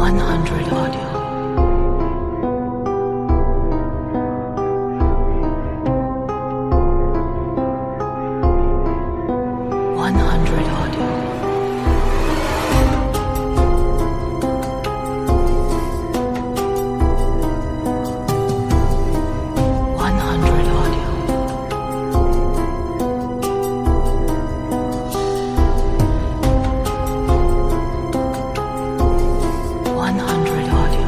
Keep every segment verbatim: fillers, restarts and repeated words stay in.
one hundred audio. one hundred audio. one hundred audio. one hundred audio.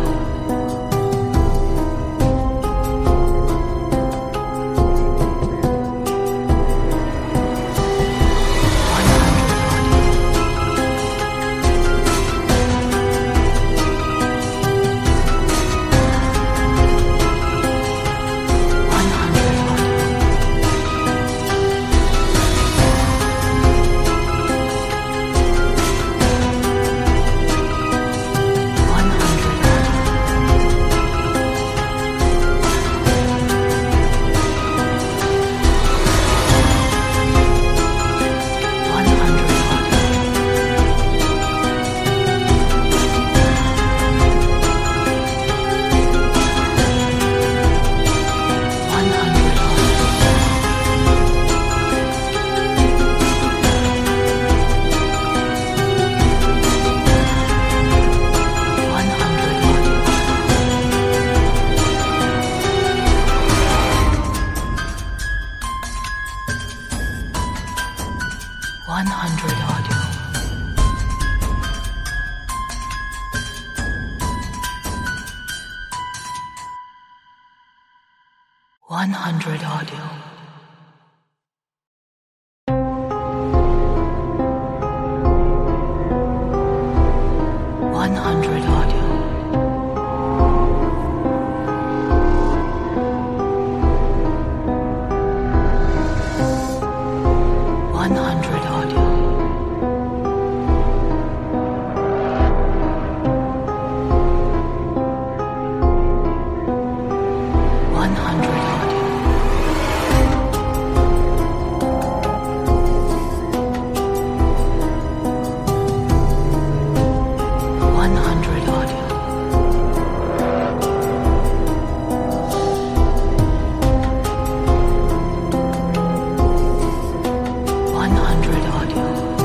one hundred audio. one hundred audio. one hundred audio. one hundred audio. one hundred audio. one hundred audio. one hundred audio.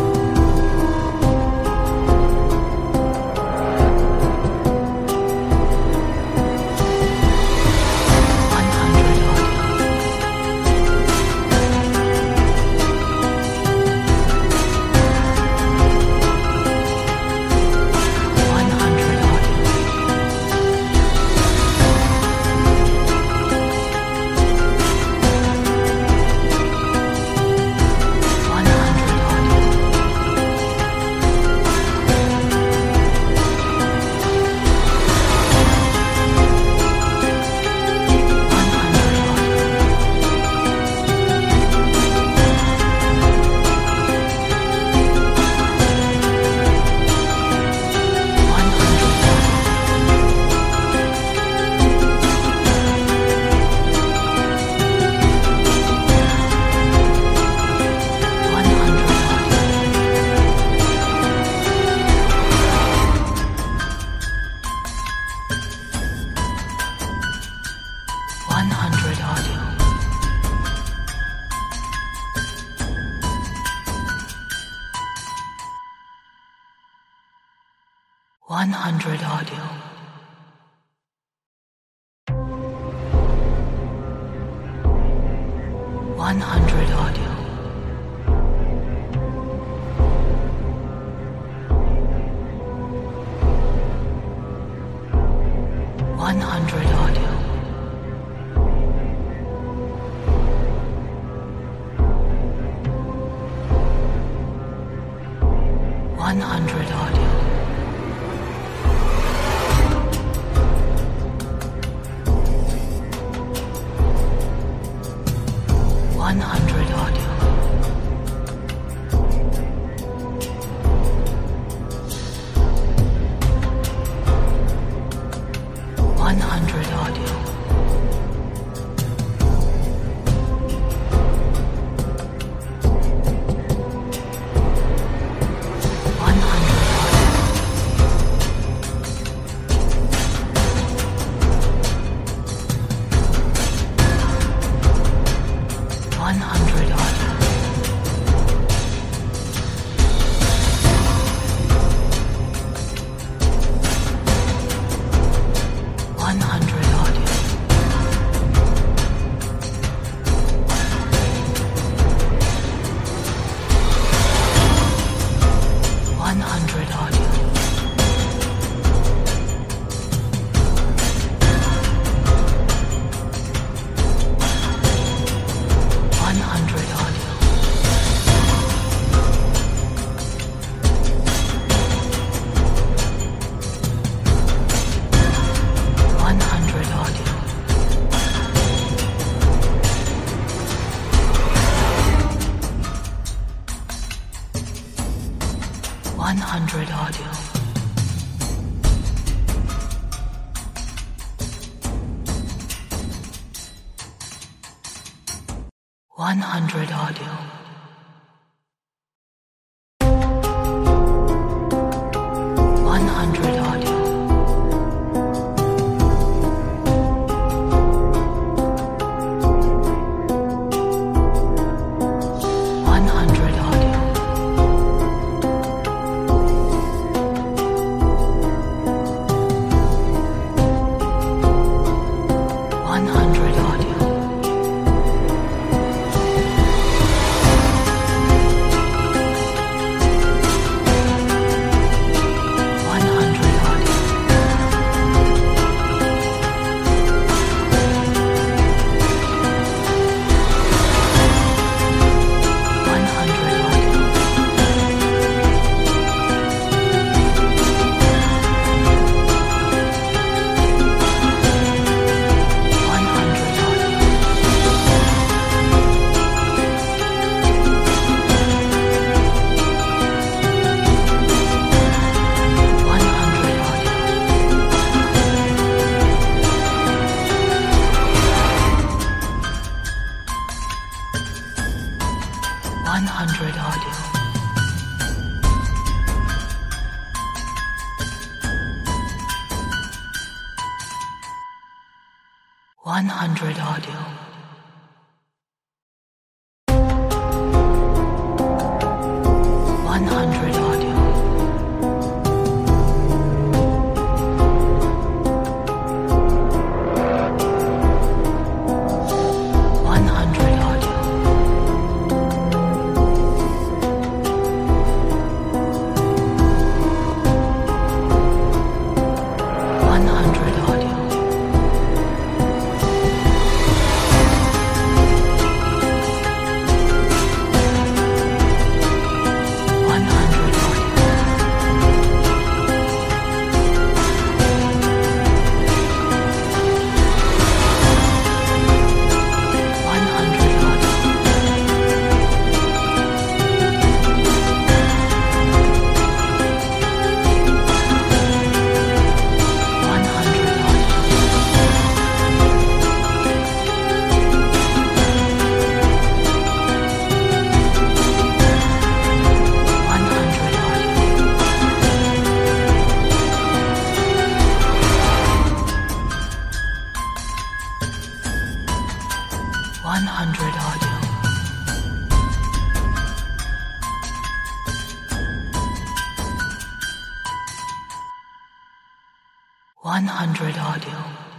one hundred audio. one hundred audio. one hundred audio. one hundred audio. one hundred audio. one hundred audio. one hundred audio. one hundred audio. one hundred audio. one hundred audio. one hundred audio. one hundred audio. one hundred audio. one hundred audio. one hundred audio. one hundred audio. one hundred audio. one hundred audio. one hundred audio. one hundred audio. one hundred audio. one hundred audio.